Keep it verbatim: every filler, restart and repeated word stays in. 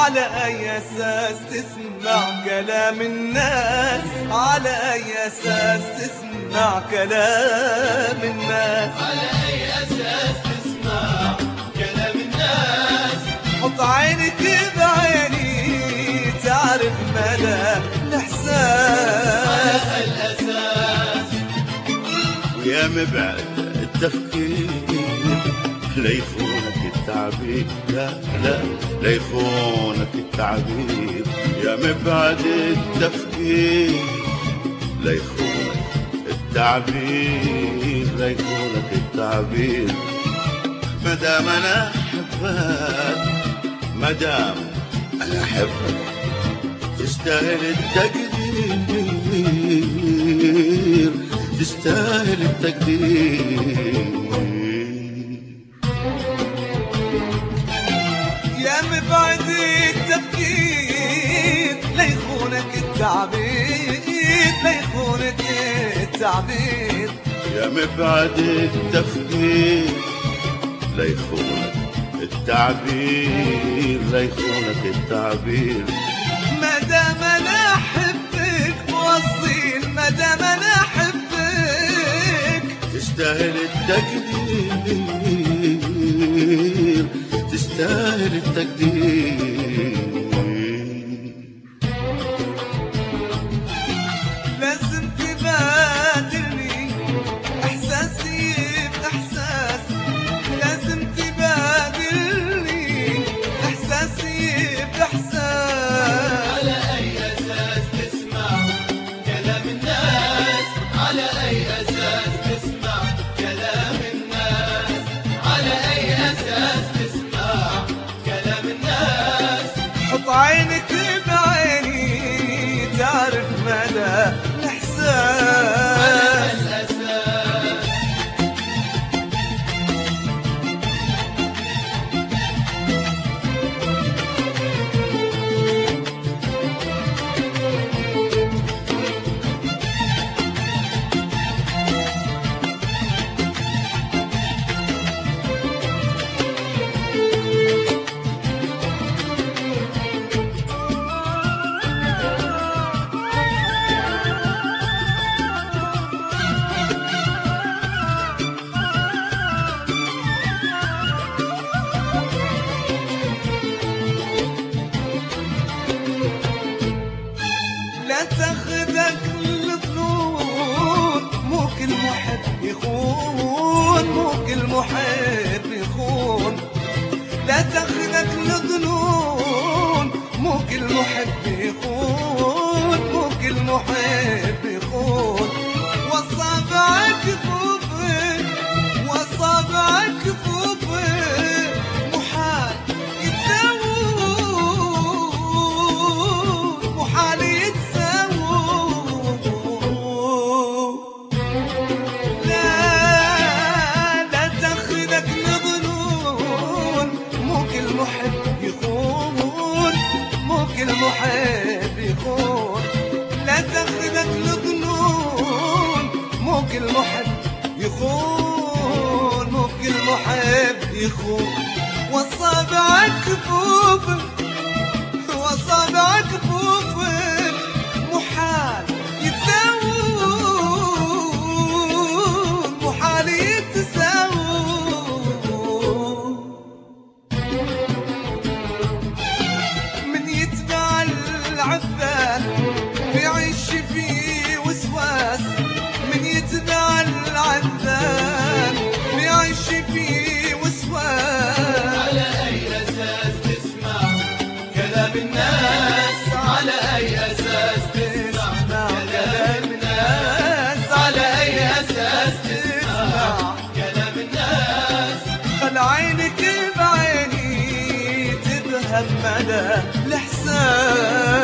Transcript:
على أي أساس تسمع كلام الناس؟ على أي أساس تسمع كلام الناس؟ على أي أساس تسمع كلام الناس؟ حط عينك بعيني تعرف مدى الإحساس. على هالأساس ويا مبعد التفكير ليخونك التعبير، لا لا ليخونك التعبير، يا مبعد التفكير ليخونك التعبير، ليخونك التعبير. مدام انا احبك، مدام انا احبك تستاهل التقدير، تستاهل التقدير. يا مبعد التفكير ليخونك التعبير، ليخونك التعبير. يا مبعد التفكير ليخونك التعبير، ليخونك التعبير. مادام انا احبك واصيل، مادام انا احبك تستاهل التقدير، تستاهل التقدير. لازم تبادلني احساسي باحساس، لازم تبادلني احساسي باحساس. على أي أساس تسمع كلام الناس؟ على أي أساس تسمع كلام الناس؟ على أي أساس تسمع كلام الناس؟ حط عينك بعيني تعرف مدى الإحساس. على هالأساس لا تاخذك الظنون، مو كل محب يخون، مو كل محب يخون. لا تاخذك الظنون، مو كل محب يخون، مو كل محب يخون. واصابعك كفوفك، واصابعك كفوفك محال يتساوون، محال يتساوون. لا لا تاخذك الظنون، مو كل محب يخون، مو كل محب يخون. لا تاخذك الظنون، مو كل محب يخون، مو كل محب يخون. واصابعك كفوفك، واصابعك كفوفك محال يتساوون، محال يتساوون. من يتبع العذاب بيعيش في وسواس، من يتبع العذاب بيعيش في وسواس. على أي أساس تسمع كلام الناس؟ على أي أساس تسمع كلام الناس؟ على أي أساس تسمع كلام الناس؟ خل عينك بعيني تذهب مدى الإحساس.